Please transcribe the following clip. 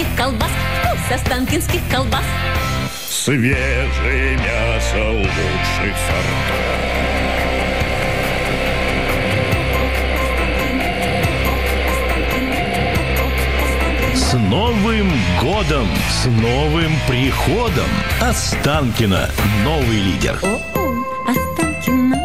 колбас, вкус останкинских колбас. Свежее мясо лучших сортов. С Новым годом! С новым приходом! Останкино. Новый лидер. Останкино.